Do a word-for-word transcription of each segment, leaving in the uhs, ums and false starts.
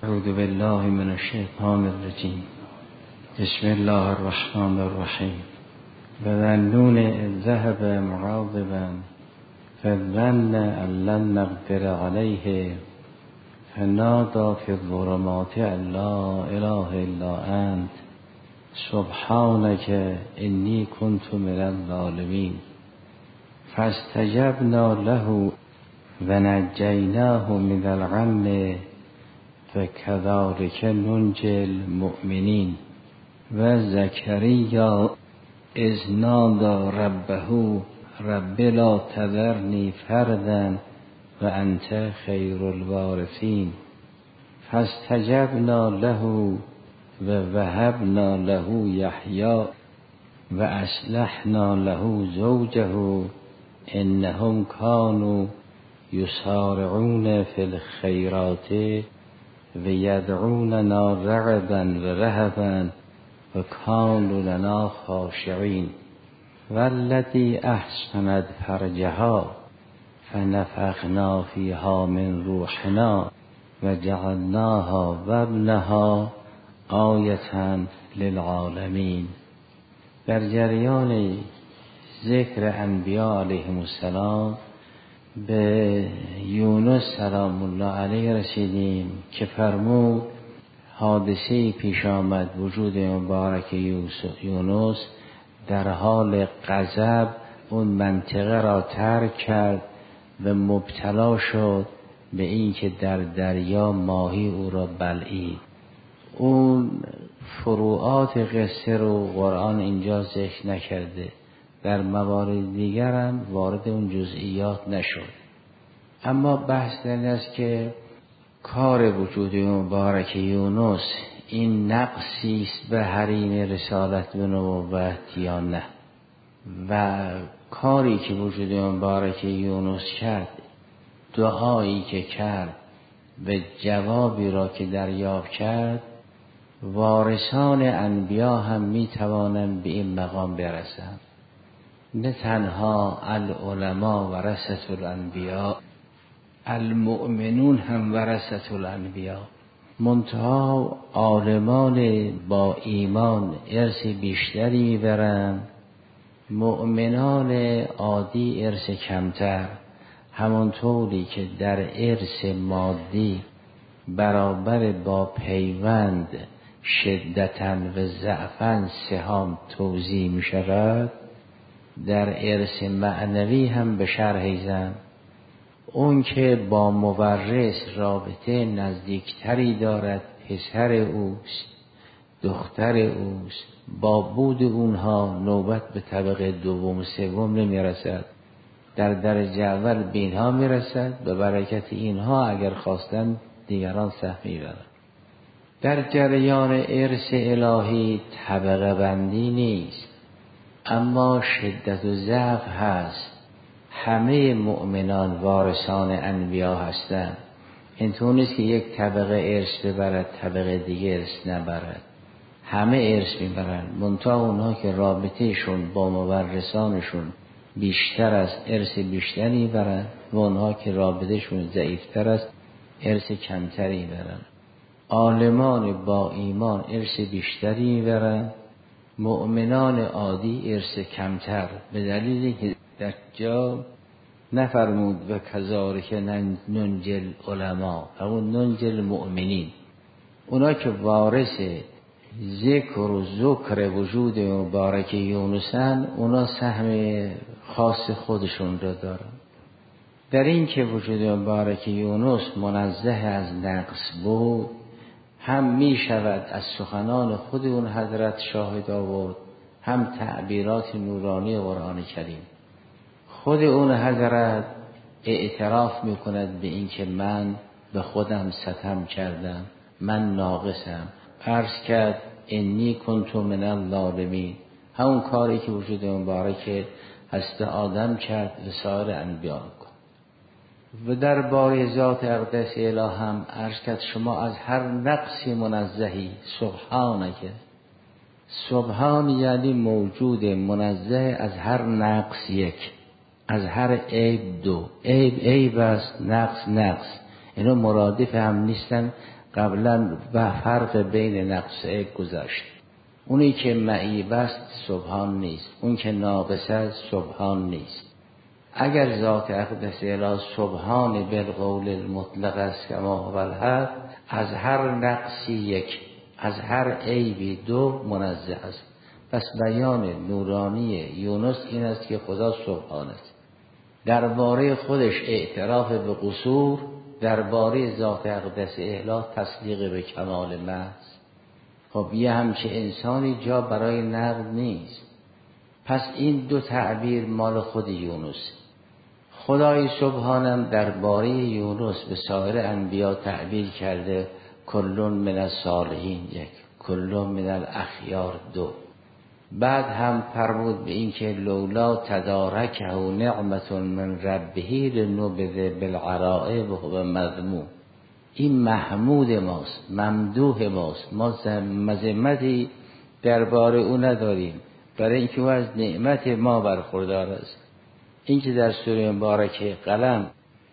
اعوذ بالله من الشیطان الرجیم. بسم الله الرحمن الرحیم. وظنون اذ ذهب مغاضبا فظن ان لن نقدر علیه فنادی فی الظلمات ان لا اله الا انت سبحانک انی کنت من الظالمین. فاستجبنا له ونجیناه من الغم فكذلك ننجي المؤمنين. و زکریا اذ نادى ربه رب لا تذرنی فردا و انت خیر الوارثین. فاستجبنا له و وهبنا له یحیی و اصلحنا له زوجه انهم كانوا یسارعون فی الخیرات و یدعوننا رغبا و رهبا و کانوا لنا خاشعین. والذی احصنت فرجها فنفخنا فیها من روحنا و جعلناها و ابنها آیة للعالمین. در جریان ذکر انبیاء علیهم السلام به یونس سلام الله علیه رسیدیم که فرمود حادثه پیش آمد وجود مبارک یونس در حال غضب اون منطقه را ترک کرد و مبتلا شد به این که در دریا ماهی او را بلعید. اون فروعات قصه رو قرآن اینجا ذکر نکرده، در موارد دیگر هم وارد اون جزئیات نشد. اما بحث در این است که کار وجود مبارک یونس این نقصی است به حریم رسالت و نبوت یا نه، و کاری که وجود مبارک یونس کرد، دعایی که کرد و جوابی را که دریافت کرد، وارثان انبیا هم می توانند به این مقام برسند. نه تنها العلماء ورثة الانبیاء، المؤمنون هم ورثة الانبیاء. منتها عالمان با ایمان ارث بیشتری میبرند، مؤمنان عادی ارث کمتر. همانطوری که در ارث مادی برابر با پیوند شدتاً و ضعفاً سهام توزیع می شود، در ارث معنوی هم به شرح زن. اون که با مورث رابطه نزدیکتری دارد، پسر اوست، دختر اوست، با بود اونها نوبت به طبقه دوم سوم نمی رسد، در درجه اول به اینها می رسد. به برکت اینها اگر خواستن دیگران سهم می برند. در جریان ارث الهی طبقه بندی نیست، اما شدت و ضعف هست. همه مؤمنان وارثان انبیا هستند. اینطور نیست که یک طبقه ارث ببرد طبقه دیگه ارث نبرد، همه ارث میبرند. منتها اونها که رابطهشون با مورثانشون بیشتر است ارث بیشتری برند، و اونها که رابطهشون ضعیفتر است ارث کمتری برند. عالمان با ایمان ارث بیشتری برند، مؤمنان عادی ارث کمتر، به دلیلی که در جا نفرمود و کذالک ننجی العلماء، اون ننجی المؤمنین. اونا که وارث ذکر و ذکر وجود مبارک یونسن، اونا سهم خاص خودشون رو دارن. در این که وجود مبارک یونس منزه از نقص بود، هم می شود از سخنان خود اون حضرت شاهد آورد، هم تعبیرات نورانی قرآن کریم. خود اون حضرت اعتراف می کند به این که من به خودم ستم کردم، من ناقصم. عرض کرد انی کنت من الظالمین، همون کاری که وجود مبارک هست آدم کرد و سایر انبیا کن. و در باره ذات اقدس اله هم عرض کرد شما از هر نقصی منزهی، سبحانک. سبحان یعنی موجود، منزه از هر نقص یک، از هر عیب دو. عیب عیب است، نقص نقص. اینا مرادف هم نیستن قبلا و فرق بین نقص عیب گذاشت. اونی که معیب است سبحان نیست، اون که ناقص است سبحان نیست. اگر ذات اقدس الهی سبحان بالقول المطلق است کما هو الحق، از هر نقصی یک، از هر عیبی دو منزه است. پس بیان نورانی یونس این است که خدا سبحان است. درباره خودش اعتراف به قصور، درباره ذات اقدس الهی تصدیق به کمال محض. خب یه همچه انسانی جا برای نقد نیست. پس این دو تعبیر مال خود یونس. خدای سبحانم درباره یونس به سایر انبیا تعبیر کرده کلون من الصالحین یک، کلون من الاخیار دو. بعد هم فرمود به این که لولا تدارکه نعمت من ربه لنبذ بالعراء وهو مذموم. این محمود ماست، ممدوح ماست، ما مذمتی درباره او نداریم، برای اینکه او از نعمت ما برخوردار است. این که در سوره مبارکه قلم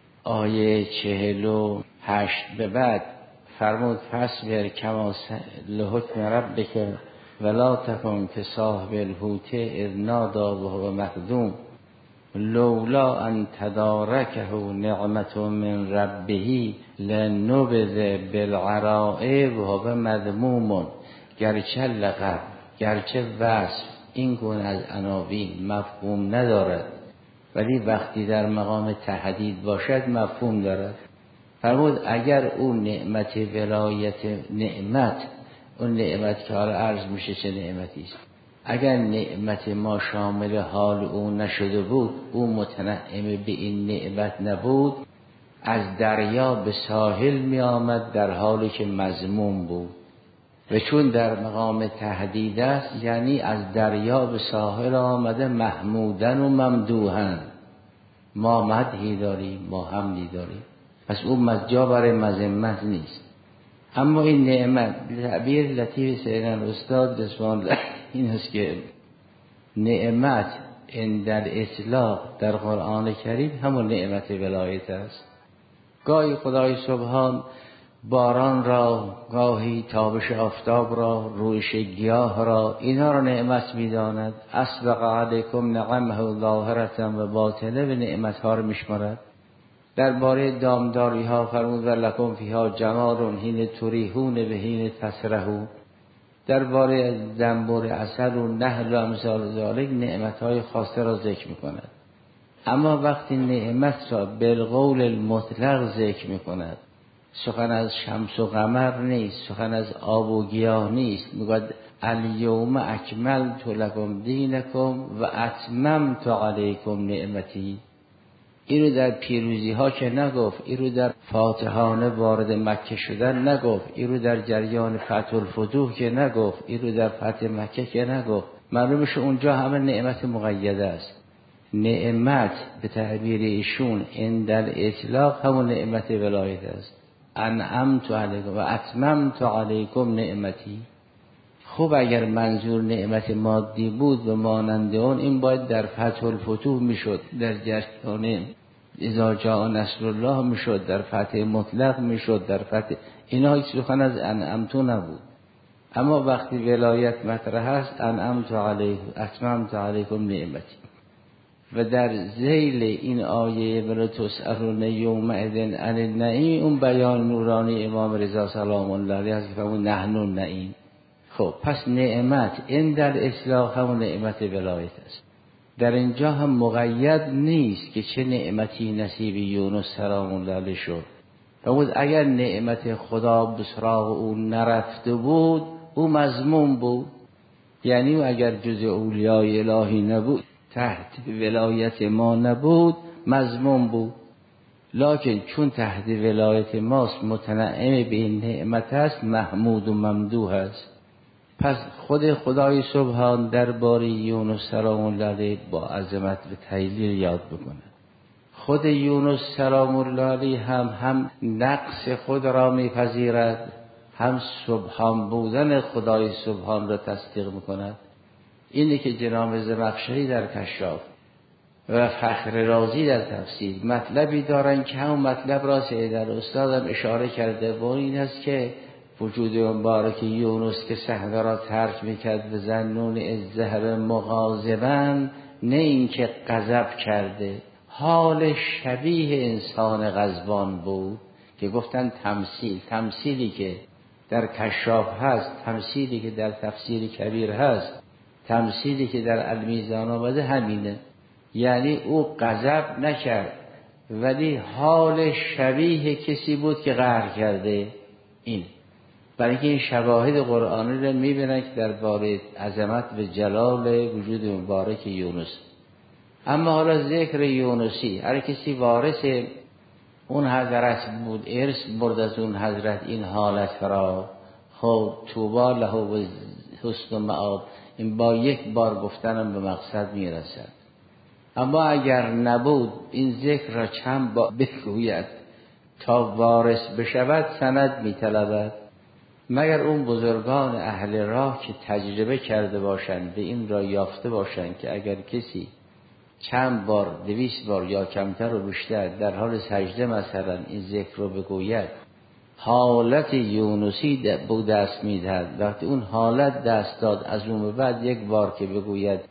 آیه چهل و هشت به بعد فرمود فاصبر کما لحکم ربک ولا تکن کصاحب الحوت اذ نادی وهو مکظوم لولا ان تدارکه نعمت من ربه لنبذ بالعراء وهو مذموم. گرچه لقب، گرچه وصف این گونه از عناوین مفهوم ندارد، ولی وقتی در مقام تهدید باشد مفهوم دارد. فرمود اگر اون نعمت ولایت، نعمت اون نعمت که حالا عرض میشه چه نعمتی است، اگر نعمت ما شامل حال او نشده بود، او متنعم به این نعمت نبود، از دریا به ساحل می آمد در حالی که مذموم بود. و چون در مقام تهدید است، یعنی از دریا به ساحل آمده محمودن و ممدوحن. ما مدحی داریم، ما حمدی داریم، پس اون مجا برای مذمت نیست. اما این نعمت تعبیر لطیف سیدنا استاد رضوان الله این است که نعمت این در اطلاق در قرآن کریم همون نعمت ولایت است. گاهی خدای سبحان باران را، گاهی تابش آفتاب را، رویش گیاه را، اینا را نعمت می‌داند. اسبغ علیکم نعمه ظاهرة و باطنه و نعمت‌ها را می‌شمارد. درباره دامداری ها فرمود ولکم فیها جمال حین تریحون و حین تسرحون. درباره زنبور عسل و نحل و امثال ذالک نعمت‌های خاصه را ذکر می‌کند. اما وقتی نعمت را بالقول المطلق ذکر می‌کند، سخن از شمس و قمر نیست، سخن از آب و گیاه نیست، میگوید الیوم اکملت لکم دینکم و اتممت علیکم نعمتی. این رو در پیروزی ها که نگفت، این رو در فاتحانه وارد مکه شدن نگفت، این رو در جریان فتح الفتوح که نگفت، این رو در فتح مکه که نگفت. معلومه شه اونجا همه نعمت مقیده است. نعمت به تعبیر ایشون این در اطلاق همون نعمت ولایت است. انعمت علیکم و اتممت علیکم نعمتی. خوب اگر منظور نعمت مادی بود و مانند اون، این باید در فتح الفتوح میشد، در جریان اذا جاء نصر الله میشد، در فتح مطلق میشد، در فتح اینا هیچ سخن از انعمتو نبود. اما وقتی ولایت مطرح است، انعمت علیکم اتممت علیکم نعمتی. و در ذیل این آیه ولا تسألون یومئذ عن النعیم، اون بیان نورانی امام رضا سلام الله علیه است که فرمود نحن النعیم. خب پس نعمت این در اصلاح همون نعمت ولایت است. در اینجا هم مقید نیست که چه نعمتی نصیب یونس سلام الله علیه شد. فرمود اگر نعمت خدا به سراغ او نرفته بود، او مذموم بود. یعنی اگر جز اولیای الهی نبود، تحت ولایت ما نبود، مذموم بود. لکن چون تحت ولایت ماست، متنعم به این نعمت است، محمود و ممدوح است. پس خود خدای سبحان درباره یونس سلام الله علیه با عظمت و تجلیل یاد بکنه. خود یونس سلام الله علیه هم هم نقص خود را میپذیرد، هم سبحان بودن خدای سبحان را تصدیق میکند. اینه که جناب زمخشری در کشاف و فخر رازی در تفسیر مطلبی دارن که همون مطلب را سید الاستادم اشاره کرده و این است که وجود مبارک یونس که صحبه را ترک میکرد و ظنون از ذهب مغاضبا، نه این که غضب کرده، حال شبیه انسان غضبان بود که گفتن تمثیل تمثیلی که در کشاف هست، تمثیلی که در تفسیر کبیر هست، تمثیلی که در المیزان آمده همینه. یعنی او غضب نکرد ولی حال شبیه کسی بود که قهر کرده. این برای که این شواهد قرآنی را میبینن که درباره عظمت و جلال وجود مبارک یونس. اما حالا ذکر یونسی، هر کسی وارث اون حضرت بود، ارث برد از اون حضرت این حالت را، خب طوبی له و حسن مآب، این با یک بار گفتنم به مقصد میرسد. اما اگر نبود این ذکر را چند بار بگوید تا وارث بشود سند میطلبد، مگر اون بزرگان اهل راه که تجربه کرده باشند به این را یافته باشند که اگر کسی چند بار، دویست بار یا کمتر و بیشتر در حال سجده مثلا این ذکر رو بگوید، حالت یونسی بود دست میدهد. وقتی اون حالت دست داد از اون به بعد یک بار که بگوید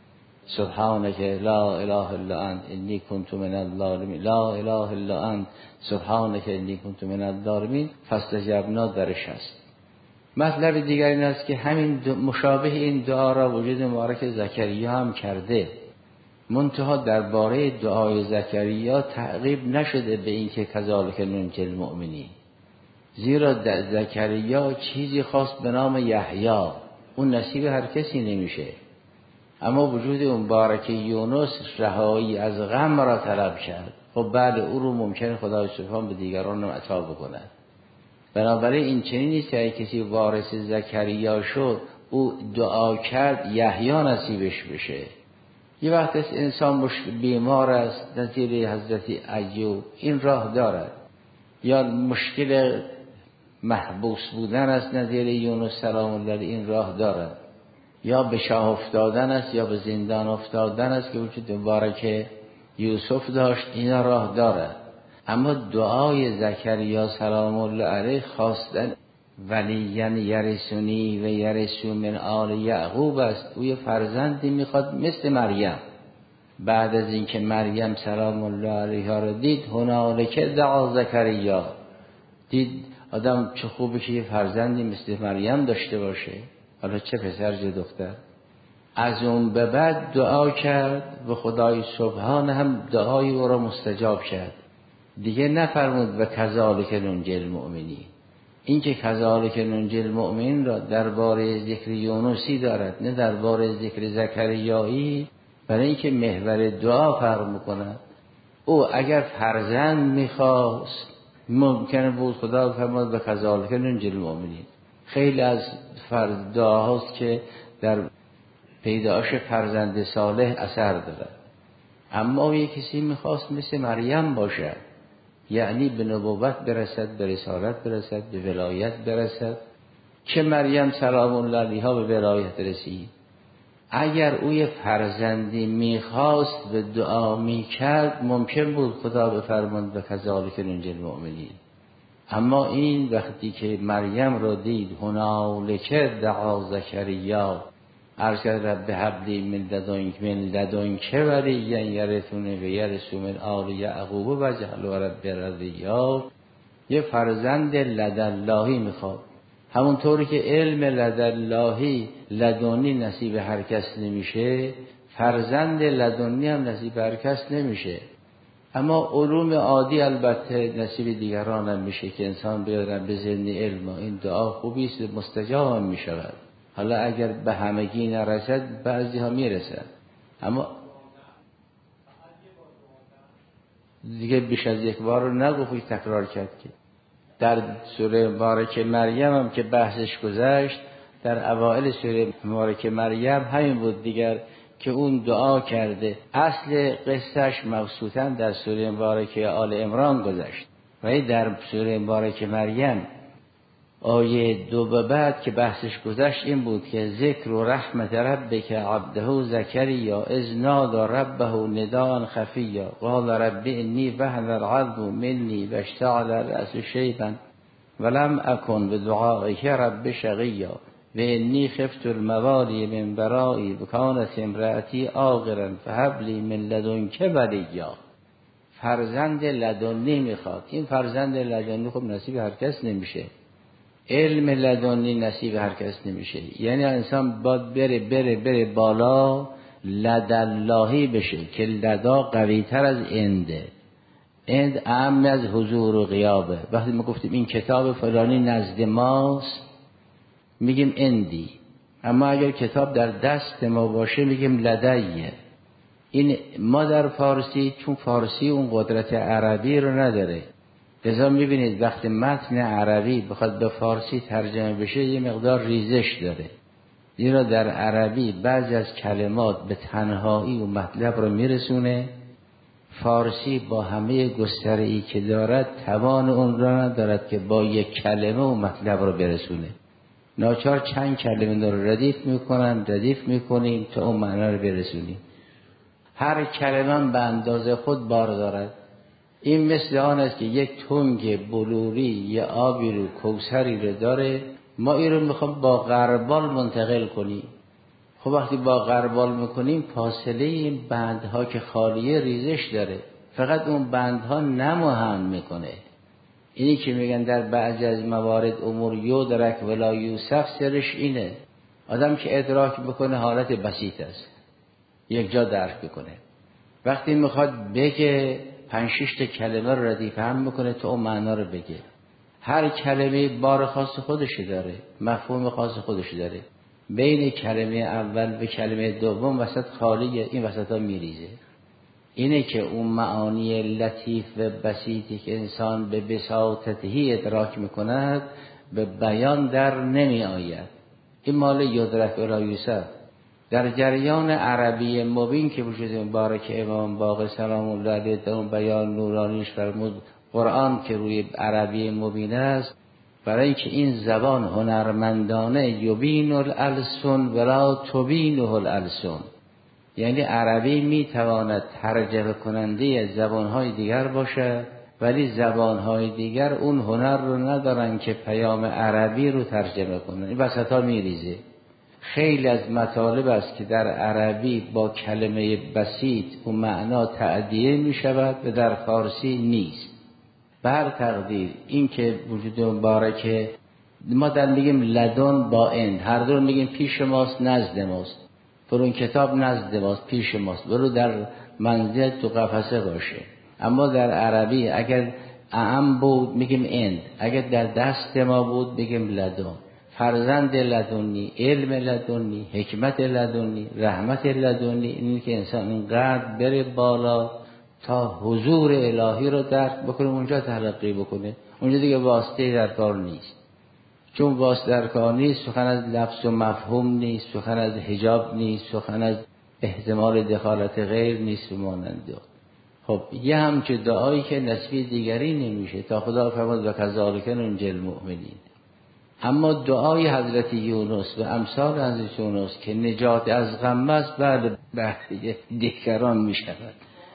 سبحانك لا اله الا انت انی کنت من الظالمین، لا اله الا انت سبحانك انی کنت من الظالمین، فاستجبنا درش است. مطلب دیگر این است که همین مشابه این دعا را وجود مبارک زکریا هم کرده، منتها درباره دعای زکریا تعقیب نشده به این که کذالک ننجی المؤمنین، زیرا در زکریا چیزی خاص به نام یحیی اون نصیب هر کسی نمیشه. اما وجود مبارک یونس رهایی از غم را طلب کرد. خب بعد او رو ممکنه خدای سبحان به دیگران هم عطا بکنه. بنابراین این چنین نیست که کسی وارث زکریا شد او دعا کرد یحیی نصیبش بشه. یه وقت انسان مشکل بیمار است نظیر حضرت ایوب این راه دارد، یا مشکل محبوس بودن است نظیر یونس سلام الله علیه این راه دارد، یا به شاه افتادن است یا به زندان افتادن است که وجود مبارک یوسف داشت، اینا راه دارد. اما دعای زکریا سلام الله علیه خواستن ولیاً یرثنی و یرث من آل یعقوب است. او یه فرزندی میخواد مثل مریم. بعد از اینکه مریم سلام الله علیها رو دید، هنالک دعا زکریا، دید آدم چه خوبه که یه فرزندی مثل مریم داشته باشه، حالا چه پسر چه دختر. از اون به بعد دعا کرد و خدای سبحان هم دعای او را مستجاب کرد. دیگه نفرمود و کذالک ننجی المؤمنین. این که کذالک ننجی المؤمنین را درباره ذکر یونسی دارد نه درباره ذکر زکریایی، برای اینکه محور دعا فرق میکنه. او اگر فرزند میخواست ممکنه بود خدا فرمود و کذالک ننجی المؤمنین. خیلی از فرض دعاهاست که در پیدایش فرزند صالح اثر داره. اما یه کسی میخواست مثل مریم باشه، یعنی به نبوت برسد، به رسالت برسد، به ولایت برسد، که مریم سلام الله علیها به ولایت رسید. اگر او یه فرزندی میخواست به دعا میکرد ممکن بود خدا بفرماند و کذالک ننجی المؤمنین. اما این وقتی که مریم را دید هنالک دعا زکریا، عرض کرد رب هب لی من لدنک من لدنک ولیا یرثنی و یرث من آل یعقوب واجعله رب رضیا. یه فرزند لداللهی میخواد، همونطوری که علم لداللهی لدنی نصیب هر کس نمیشه، فرزند لدنی هم نصیب هر کس نمیشه. اما علوم عادی البته نصیب دیگران هم میشه که انسان بیارن به ذهن علم. این دعا خوبی است، مستجاب هم میشود. حالا اگر به همگی نرسد بعضی ها میرسد، اما دیگه بیش از یک بار رو نگفت تکرار کرد. که در سوره مبارک مریم هم که بحثش گذشت، در اوائل سوره مبارک مریم همین بود دیگر که اون دعا کرده. اصل قصهش مبسوطاً در سوره مبارک آل عمران گذشت، ولی در سوره مبارک مریم آیه دو به بعد که بحثش گذشت این بود که ذکر و رحمت ربک عبده زکریا اذ نادى ربه نداء خفیا قال رب انی وهن العظم منی واشتعل الرأس شیبا ولم اکن بدعائک رب شقیا و انی خفت الموالی من ورایی وکانت امرأتی عاقرا فهب لی من لدنک ولیا. فرزند لدنی میخواد. این فرزند لدنی خب نصیب هر کس نمیشه، علم لدنی نصیب هر کس نمیشه. یعنی انسان باید بره بره بره بالا لداللهی بشه که لدا قوی تر از انده. اند اهم از حضور و غیابه. وقتی ما گفتیم این کتاب فلانی نزد ماست میگیم اندی، اما اگر کتاب در دست ما باشه میگیم لدیه. این ما در فارسی چون فارسی اون قدرت عربی رو نداره، لذا میبینید وقتی متن عربی بخواد به فارسی ترجمه بشه یه مقدار ریزش داره. زیرا در عربی بعضی از کلمات به تنهایی و مطلب رو میرسونه، فارسی با همه گستره‌ای که دارد توان اون را ندارد که با یک کلمه و مطلب رو برسونه. ناچار چند کلمه رو ردیف میکنن ردیف میکنیم تا اون معنا رو برسونیم. هر کلمه به اندازه خود بار دارد. این مثل آن است که یک تنگ بلوری یه آبی رو کوثری رو داره، ما این رو میخوام با غربال منتقل کنیم. خب وقتی با غربال میکنیم فاصله این بندها که خالیه ریزش داره، فقط اون بندها نمو هم میکنه. اینی که میگن در بعضی از موارد امور یدرک ولا یوسف، سرش اینه آدم که ادراک بکنه حالت بسیط است، یک جا درک بکنه. وقتی میخواد بگه پنج شش تا کلمه رو ردیف هم میکنه تا اون معنا رو بگه. هر کلمه بار خاص خودش داره، مفهوم خاص خودش داره. بین کلمه اول و کلمه دوم وسط خالیه، این وسط ها میریزه. اینه که اون معانی لطیف و بسیطی که انسان به بساطتی ادراک میکند به بیان در نمی آید. این مال یدرک ولا یوسف. در جریان عربی مبین که وجود مبارک امام باقر سلام الله علیه در اون بیان نورانیش فرمود قرآن که روی عربی مبین است، برای اینکه این زبان هنرمندانه یبین الالسن ولا تبینه الالسن، یعنی عربی میتواند ترجمه کننده زبانهای دیگر باشه ولی زبانهای دیگر اون هنر رو ندارن که پیام عربی رو ترجمه کنن. این وسط ها میریزه. خیلی از مطالب است که در عربی با کلمه بسیط و معنا تعدیه می شود و در فارسی نیست. بر تقدیر این که وجود مبارکه ما در میگیم لدن با اند، هر دو میگیم پیش ماست نزد ماست. برو این کتاب نزد ماست پیش ماست، برو در منزل تو قفسه باشه. اما در عربی اگر اعم بود میگیم اند، اگر در دست ما بود بگیم لدن. فرزند لدنی، علم لدنی، حکمت لدنی، رحمت لدنی، اینی که انسان اینقدر بره بالا تا حضور الهی رو درک بکنه، اونجا تلقی بکنه. اونجا دیگه واسطه در کار نیست. چون واسطه در کار نیست، سخن از لفظ و مفهوم نیست، سخن از حجاب نیست، سخن از احتمال دخالت غیر نیست و ماننده. خب یه همچه دعایی که نسبی دیگری نمیشه تا خدا فرمود و کذالک ننجی المؤمنین. اما دعای حضرت یونس و امثال حضرت یونس که نجات از غم است بعد بحثی دیگران می شود.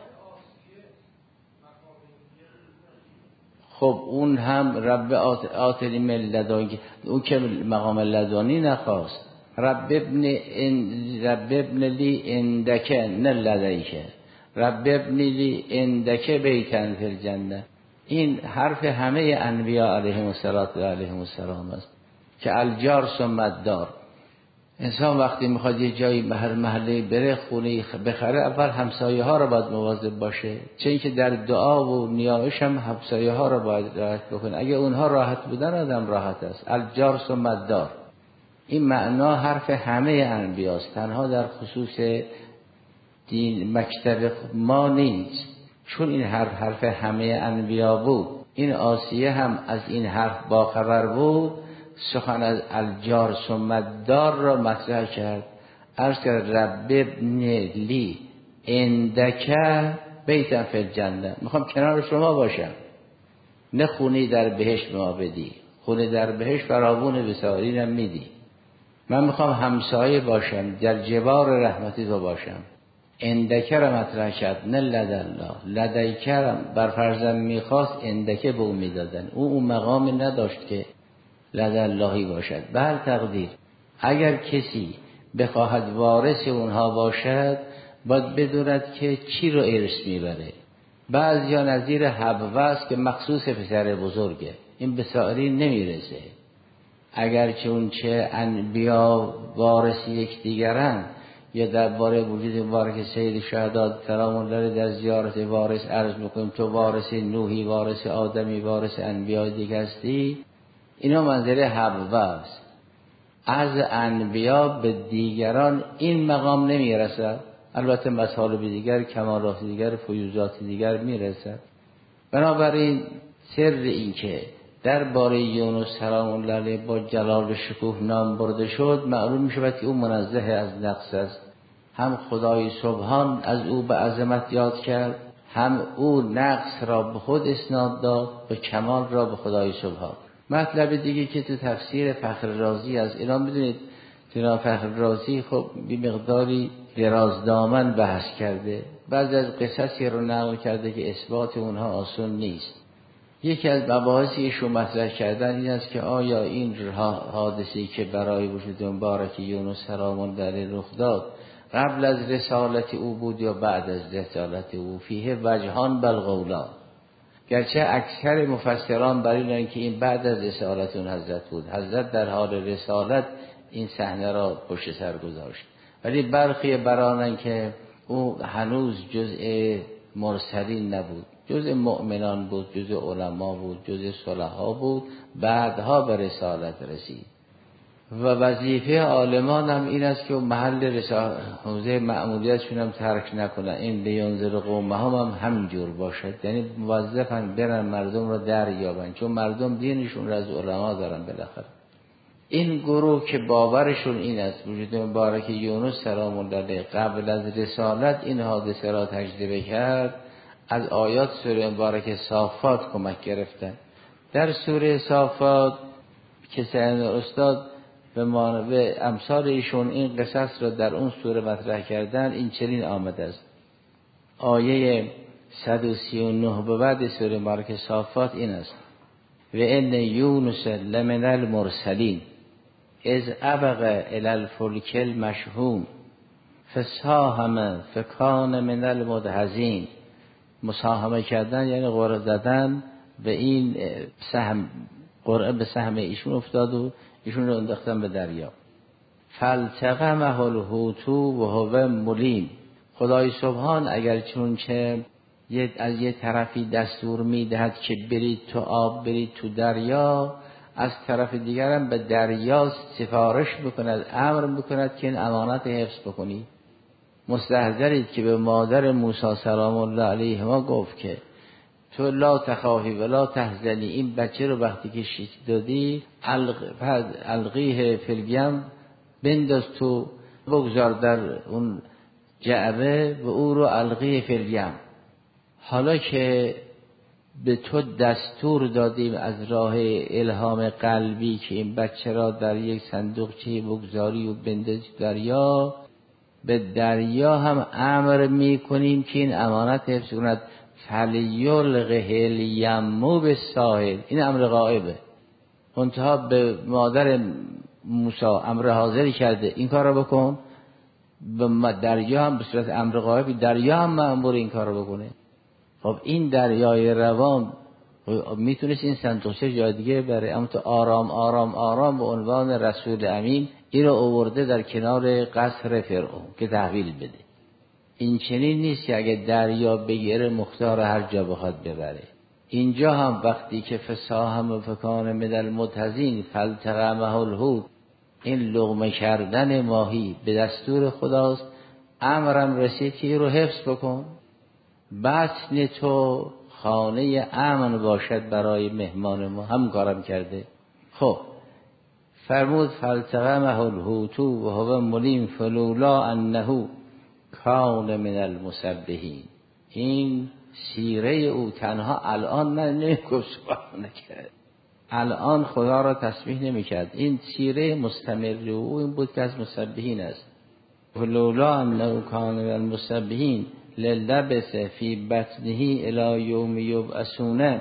خب اون هم رب آتنی من لدنک، اون که مقام لدنی نخواست. رب ابن رب ابن لی اندک نه لدیک، رب ابن لی اندک بیتن فی الجنه. این حرف همه انبیاء علیهم الصلوات و علیهم السلام است که الجار ثم الدار. انسان وقتی میخواد یه جایی محل محله بره، خونه بخره، اول همسایه ها رو باید مواظب باشه، چه اینکه در دعا و نیایش هم همسایه ها رو باید راحت بکنه. اگه اونها راحت بودن آدم راحت است. الجار ثم الدار این معنا حرف همه انبیاست، تنها در خصوص دین مکتب ما نیست. چون این حرف حرف همه انبیا بود، این آسیه هم از این حرف باخبر بود، سخن از الجار ثم الدار را مطرح کرد. عرض کرد رب ابن لی اندک بیتن فی الجنه، میخوام کنار شما باشم، نه خونی در بهشت ما بدی. خونه در بهشت فراوون بسارینم میدی. من میخوام همسایه باشم، در جوار رحمتی تو باشم. اندکه را مطرح کرد، نه لدالله. لدیکرم بر فرزم میخواست، اندکه به اون میدادن. او اون مقامی نداشت که لداللهی باشد. به هر تقدیر اگر کسی بخواهد وارث اونها باشد، باید بدوند که چی رو ارث میبره. بعضیا نظیر حبوه است که مخصوص پسر بزرگه، این به سایرین نمیرسه. اگرچه اون چه انبیا وارث یکدیگرند، یا درباره وجود مبارک سید شهداء سلام الله در زیارت وارث عرض میکنیم تو وارث نوحی، وارث آدمی، وارث انبیا دیگه هستی، اینا منظره حبوه است. از انبیا به دیگران این مقام نمیرسد. البته مطالب دیگر، کمالات دیگر، فیوزات دیگر میرسد. بنابراین سر این که درباره یونس سلام الله علیه با جلال و شکوه نام برده شد، معلوم می شود که او منزه از نقص است. هم خدای سبحان از او به عظمت یاد کرد، هم او نقص را به خود اسناد داد و کمال را به خدای سبحان. مطلب دیگه که تو تفسیر فخر رازی از اینا میدونید، جناب فخر رازی خب بی مقداری درازدامن بحث کرده، بعضی از قصصی رو نقل کرده که اثبات اونها آسان نیست. یکی از مباحثی ایشون مطرح کردن این است که آیا این حادثه‌ای که برای وجود مبارک یونس سلام الله علیه رخ داد قبل از رسالت او بود یا بعد از رسالت او؟ فیه وجهان بالقولان. گرچه اکثر مفسران بر اینند که این بعد از رسالت اون حضرت بود، حضرت در حال رسالت این صحنه را پشت سر گذاشت، ولی برخی برانند که او هنوز جزء مرسلین نبود، جزء مؤمنان بود، جزء علما بود، جزء صلحا بود، بعدها به رسالت رسید. و وظیفه عالمان هم این است که محل رسالت حوزه مأموریتشون هم ترک نکنن. این لینذر قومهم هم همینجور باشد، یعنی موظفن برن مردم را دریابن، چون مردم دینشون را از علما دارن. بالاخره این گروه که باورشون این است وجود مبارک یونس سلام الله علیه قبل از رسالت این حادثه را تجربه کرد، از آیات سوره مبارک صافات کمک گرفتن. در سوره صافات که سعید استاد به به امثال ایشون این قصص را در اون سوره مطرح کردن، این چنین آمده است. آیه صد و سی و نه به بعد سوره مبارک صافات این است: و ان یونس لمن المرسلین اذ ابق الی الفلک المشحون فساهم فکان من المدحضین. مساهمه کردن یعنی قرعه زدن، به این سهم قرعه به سهم ایشون افتاد و ایشون رو انداختن به دریا. فالتقمه الحوت و هو ملیم. خدای سبحان اگر چون چه از یه طرفی دستور میدهد که برید تو آب، برید تو دریا، از طرف دیگرم به دریا سفارش بکند، امر بکند که این امانت حفظ بکنید. مستحضرید که به مادر موسی سلام الله علیه ما گفت که تو لا تخافی ولا تحزنی، این بچه رو وقتی که شیش دادی القیه فی الیم، بنداز تو، بگذار در اون جعبه و او رو القیه فی الیم. حالا که به تو دستور دادیم از راه الهام قلبی که این بچه را در یک صندوقچه بگذاری و بندازی دریا، به دریا هم امر می کنیم که این امانت حفظ کند. فلیلقه الیمو بالساحل، این امر غایبه، منتها به مادر موسی امر حاضری کرده این کار رو بکن. به دریا هم به صورت امر غایبی دریا هم مأمور این کار رو بکنه. خب این دریای روان میتونست این صندوقچه جای دیگه بره، اما تو آرام آرام آرام به عنوان رسول امین این رو آورده در کنار قصر فرعون که تحویل بده. این چنین نیست که اگه دریا بگیره مختار هر جا بخواد ببره. اینجا هم وقتی که فساهم و فکان من المدحضین فالتقمه الحوت، این لقمه کردن ماهی به دستور خداست. امرم رسید که این رو حفظ بکن، بطن تو خانه امن باشد برای مهمان ما. هم کارم کرده. خب فرمود فالتقمه الحوت و هو ملیم فلولا انه کان من المسبحین. این سیره او تنها الان من نمیگفت سبحان نکرد، الان خدا را تسبیح نمی کرد. این سیره مستمر او این بود که از مسبحین است. ولولا انه کان من المسبحین للبث فی بطنه الی یوم یبعثون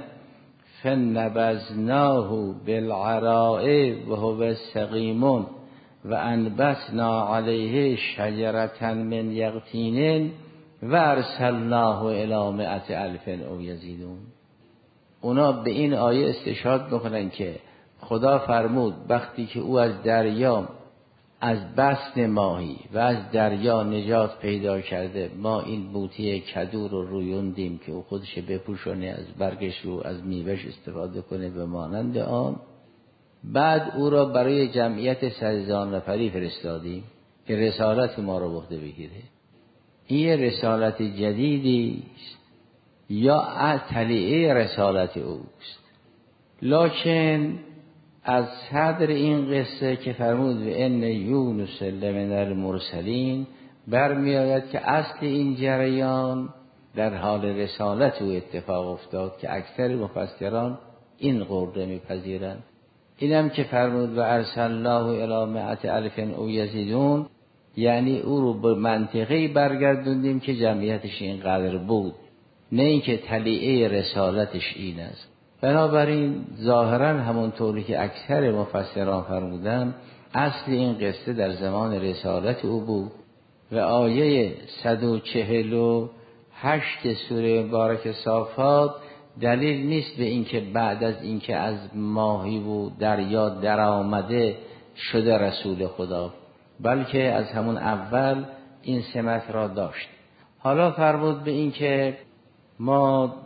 فنبذناه بالعراء وهو سقیم و انبتنا علیه شجرة من یقطین و ارسلناه الی مئة الف او یزیدون. اونا به این آیه استشهاد میکنن که خدا فرمود وقتی که او از دریا، از بطن ماهی و از دریا نجات پیدا کرده، ما این بوته کدو رو رویوندیم که او خودش بپوشونه، از برگش رو از میوهش استفاده کنه به مانند آن. بعد او را برای جمعیت سیزده نفری فرستادیم که رسالت ما رو بخته بگیره. این رسالت جدیدی است یا تلیعه رسالت اوست. لکن از صدر این قصه که فرمود و ان یونس لمن المرسلین برمی آید که اصل این جریان در حال رسالت او اتفاق افتاد که اکثر مفسران این قول میپذیرند. اینم که فرمود و ارسلناه الی مئة الف او یزیدون، یعنی او رو به منطقه‌ای برگردوندیم که جمعیتش اینقدر بود، نه اینکه تلیعه رسالتش این است. بنابراین ظاهرا همونطوری که اکثر مفسران فرمودن اصل این قصه در زمان رسالت او بود و آیه صد و چهل و هشت سوره مبارک صافات دلیل نیست به اینکه بعد از اینکه از ماهی و دریا در آمده شده رسول خدا، بلکه از همون اول این سمت را داشت. حالا فرمود به اینکه ما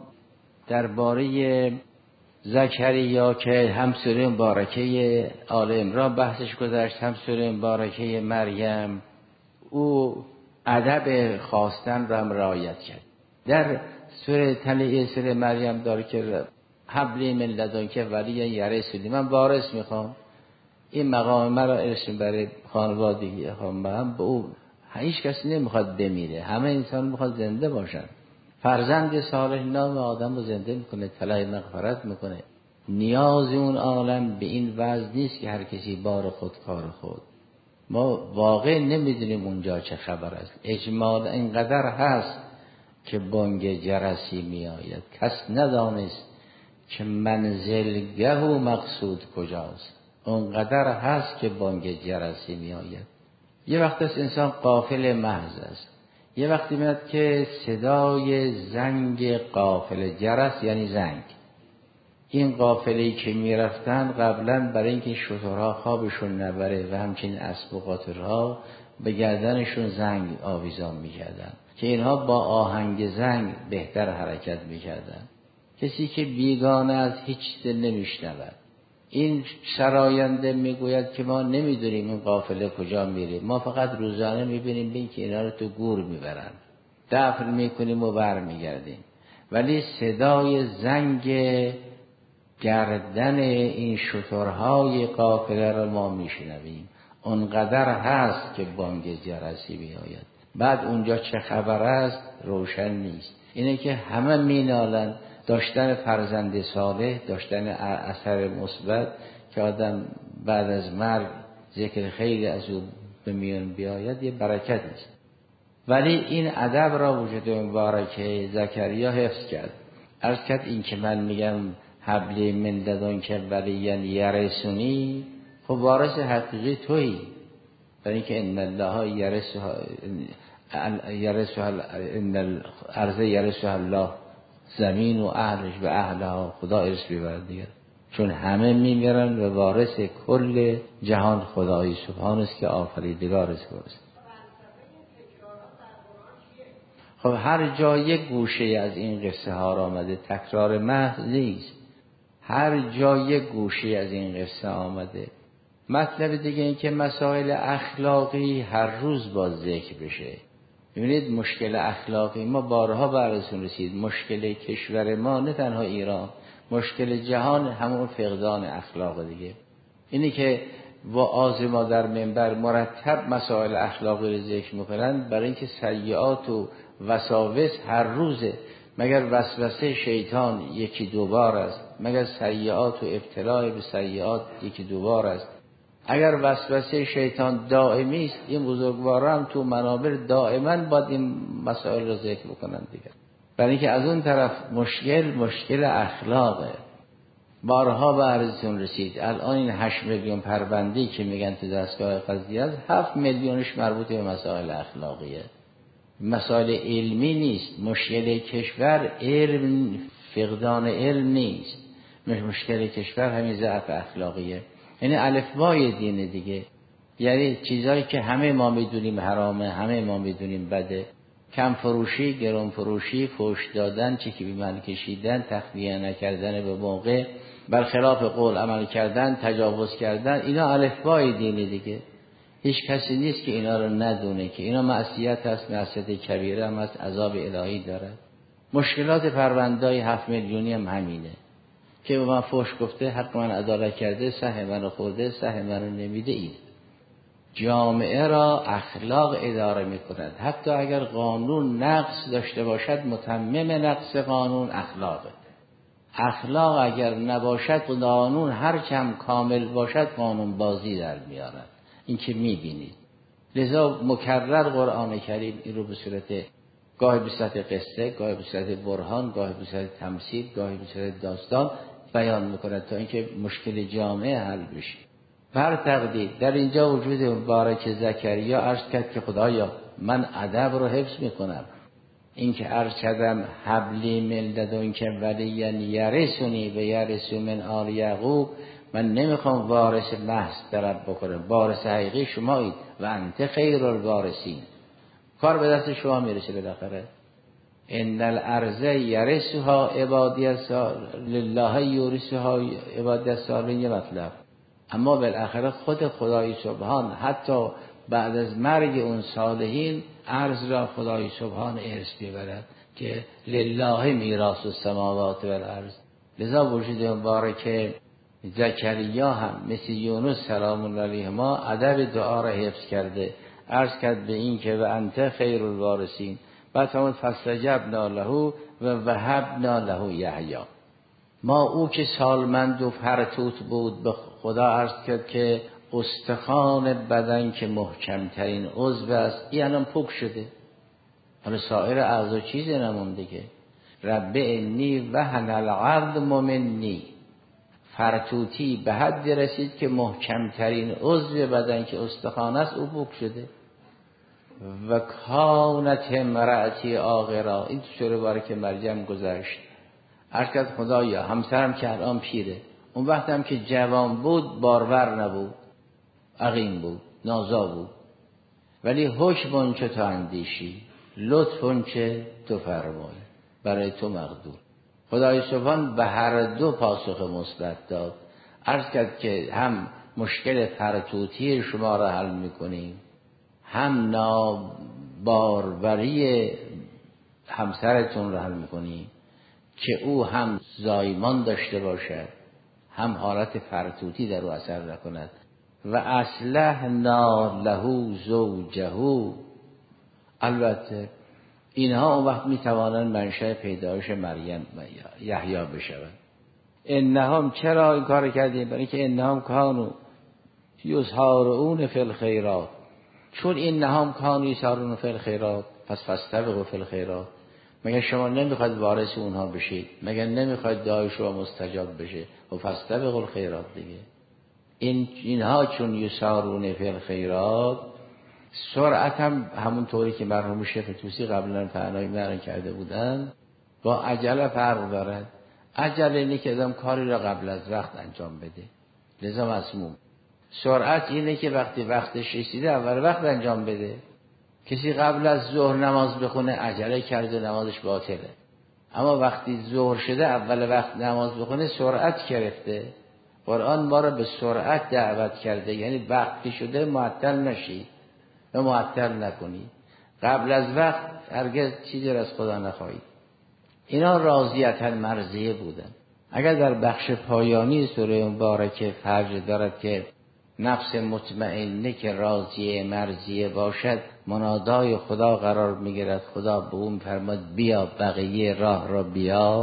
درباره زکریا که هم سوره مبارکه آل عمران بحثش گذشت، هم سوره مبارکه مریم، او ادب خواستن را هم رعایت کرد. در سوره تلیعه سوره مریم داره که حبلی من لدنک ولی یرثنی، من وارث میخوام، این مقام مرا ارث برای خانوادگی خواهم هم به او. هیچ کسی نمیخواد بمیره، همه انسان میخواد زنده باشن. فرزند صالح نام آدم رو زنده میکنه، طلای مغفرت میکنه. نیاز اون عالم به این وضع نیست که هر کسی بار خود کار خود. ما واقع نمیدونیم اونجا چه خبر است. اجمال اینقدر هست که بانگ جرسی میآید، کس ندانست که منزلگه و مقصود کجاست. اونقدر هست که بانگ جرسی میآید. یه وقت است انسان غافل محض است، یه وقتی میاد که صدای زنگ قافله، جرس یعنی زنگ. این قافله‌ای که میرفتن قبلا برای اینکه شترها خوابشون نبره و همچنین اسب و قاطرها به گردنشون زنگ آویزان میکردن که اینها با آهنگ زنگ بهتر حرکت میکردن. کسی که بیگانه از هیچ دل نمیشنود. این سراینده میگوید که ما نمیدونیم این قافله کجا میره، ما فقط روزانه میبینیم بین که اینا رو تو گور میبرن، دفن میکنیم و بر میگردیم، ولی صدای زنگ گردن این شترهای قافله رو ما میشنویم. اونقدر هست که بانگ جرسی میآید. بعد اونجا چه خبر است روشن نیست. اینه که همه مینالن داشتن فرزند صالح، داشتن اثر مثبت که آدم بعد از مرگ ذکر خیلی از او به میان بیاید یه برکت است. ولی این ادب را وجود مبارکه زکریا حفظ کرد. عرض کرد این که من میگم حبلی من لدنک ولی یرثنی، خب وارث حقیقی تویی، برای اینکه ان الله یرثها یرثها ان الارض یرثها الله، زمین و اهلش و اهلها خدا ارث میبرد دیگه، چون همه میمیرن و وارث کل جهان خدای سبحان است که آفریدگار است. خب هر جا یک گوشه از این قصه ها آمده، تکرار محض نیست، هر جا یک گوشه از این قصه آمده. مطلب دیگه این که مسائل اخلاقی هر روز باز ذکر بشه. ببینید مشکل اخلاقی ما بارها براتون رسید، مشکل کشور ما نه تنها ایران، مشکل جهان همون فقدان اخلاق دیگه. اینی که وعاظ ما در منبر مرتب مسائل اخلاقی رو ذکر میکنن برای اینکه سیئات و وساوس هر روزه. مگر وسوسه شیطان یکی دو بار است؟ مگر سیئات و ابتلاء به سیئات یکی دوبار است. اگر وسوسه شیطان دائمی است، این بزرگواران تو منابر دائما باید این مسائل رو ذکر بکنن دیگه. برای اینکه از اون طرف مشکل مشکل اخلاقه. بارها به عرضتون رسید الان این هشت میلیون پرونده‌ای که میگن تو دستگاه قضیه است، هفت میلیونش مربوط به مسائل اخلاقیه، مسائل علمی نیست. مشکل کشور علم، فقدان علم نیست، مشکل کشور همین ضعف اخلاقیه، یعنی الفبای دینه دیگه. یعنی چیزایی که همه ما میدونیم حرامه، همه ما میدونیم بده، کم فروشی، گران فروشی، فحش دادن، چکی بی‌معنی کشیدن، تخفیه نکردن به موقع، برخلاف قول عمل کردن، تجاوز کردن، اینا الفبای دینه دیگه. هیچ کسی نیست که اینا رو ندونه که اینا معصیت هست، معصیت کبیره هم هست، عذاب الهی داره. مشکلات پرونده‌های هفت میلیونی هم همینه که به من فحش گفته، حق من ادا کرده، سهم من خورده، سهم من نمیده. این جامعه را اخلاق اداره میکند. حتی اگر قانون نقص داشته باشد، متمم نقص قانون اخلاقه. اخلاق اگر نباشد، قانون هر چم کامل باشد قانون بازی در میارد. این که میبینید. لذا مکرر قرآن کریم این رو به صورت گاهی به صورت قصه، گاهی به صورت برهان، گاهی به صورت تمثیل، گاهی به صورت داستان بیان میکند تا اینکه مشکل جامعه حل بشه. بر تقدیر در اینجا وجود مبارک زکریا عرض کرد که خدایا من ادب رو حفظ میکنم. این که عرض کردم حبلی من لدنک ولیا یرثنی و یرث من آل یعقوب، من نمیخوام وارث محض طلب بکنم، وارث حقیقی شمایید و انت خیر الوارثین. کار به دست شما میرسه بالاخره. ان الارض یرثها عبادی الصالحین لله یورثها عبادی الصالحین، یه مطلب. اما بالاخره خود خدای سبحان حتی بعد از مرگ اون صالحین ارض را خدای سبحان ارث میبرد که لله میراث السماوات و الارض. لذا وجود مبارک زکریا هم مثل یونس سلام الله علیهما ادب دعا را حفظ کرده. عرض کرد به این که و انت خیر الوارثین. بعد فرمود فاستجبنا له و وهبنا له یحیی. ما او که سالمند و فرتوت بود به خدا عرض کرد که استخوان بدن که محکمترین عضو است، این الان پوک شده، حالا سایر اعضا چیزی نمونده که رب انی وهن العظم منی. فرتوتی به حد رسید که محکمترین عضو بدن که استخوان است او پوک شده. و کانت امرأتی عاقرا. این تو سوره بارکه مریم گذشت. عرض کرد خدایا همسرم که الان پیره، اون وقت هم که جوان بود بارور نبود، عقیم بود، نازا بود، ولی حکم چه تو اندیشی، لطف چه تو فرمایی، برای تو مقدور. خدای سبحان به هر دو پاسخ مثبت داد. عرض کرد که هم مشکل فرتوتی شما را حل میکنیم، هم ناباروری همسرتون را حل میکنیم که او هم زایمان داشته باشد، هم حالت فرتوتی در او اثر نکند. و اصلحنا له زوجه. البته اینها اون وقت میتوانند منشأ پیدایش مریم و یحیی بشوند. انهم چرا این کار کردیم؟ برای که انهم کانوا یسارعون فی الخیرات. چون اینهم کانوا یسارعون فی الخیرات پس فاستبقوا فی الخیرات. مگر شما نمیخواید وارث اونها بشید؟ مگر نمیخواید دعای شما مستجاب بشه؟ و فاستبقوا الخیرات دیگه. این اینها چون یسارعون فی الخیرات، سرعت هم همون طوری که مرحوم شیخ طوسی قبلا تعنایی بیان کرده بودن با عجله فرق دارد. عجله اینه که آدم کاری را قبل از وقت انجام بده، لذا مسموم. سرعت اینه که وقتی وقتش رسیده اول وقت انجام بده. کسی قبل از ظهر نماز بخونه عجله کرده، نمازش باطله. اما وقتی ظهر شده اول وقت نماز بخونه سرعت گرفته. قرآن ما را به سرعت دعوت کرده، یعنی وقتی شده معطل نشید و معطل نکنید. قبل از وقت هرگز چیزی را از خدا نخواهید. اینا راضیتا مرضیه بودن. اگر در بخش پایانی سوره مبارکه فرج دارد که نفس مطمئنه که راضیه مرضیه باشد، منادای خدا قرار میگیرد. خدا به اون فرماد بیا بقیه راه را بیا.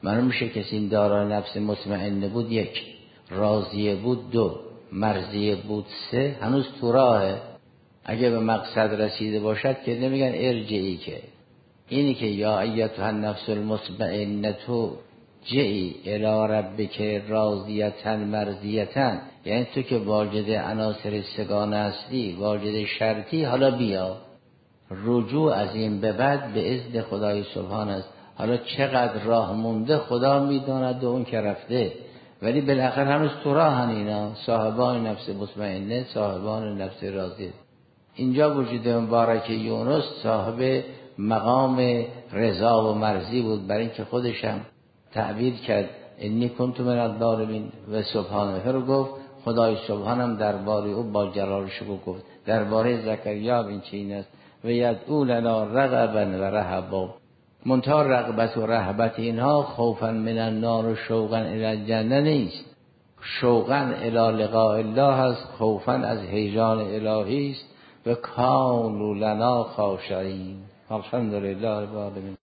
معلوم میشه کسی این دارای نفس مطمئنه بود یک، راضیه بود دو، مرضیه بود سه، هنوز تو راهه. اگه به مقصد رسیده باشد که نمیگن ارجعی، که اینی که یا ایتها النفس المطمئنه جئی الی ربک راضیة مرضیة، یعنی تو که واجد عناصر سگانه هستی، واجد شرطی، حالا بیا. رجوع از این به بعد به اذن خدای سبحان است. حالا چقدر راه مونده خدا میداند و اون که رفته، ولی بالاخره هنوز تو راهن اینا، صاحبان نفس مطمئنه، صاحبان نفس راضیه. اینجا وجود مبارک یونس صاحب مقام رضا و مرضی بود، برای اینکه خودش هم تعبیر کرد انی کنت من الظالمین و سبحانه رو گفت. خدای سبحانم درباره او با جلالش گفت. درباره زکریا این چین است و یدعو لنا رغبا و رهبا، منتها رغبت و رهبت اینها خوفا من النار و شوقا الی الجنه نیست. شوقا الی لقاء الله است، خوفا از هیجان الهی است. و کانوا لنا خاشعین. الحمدلله رب العالمین.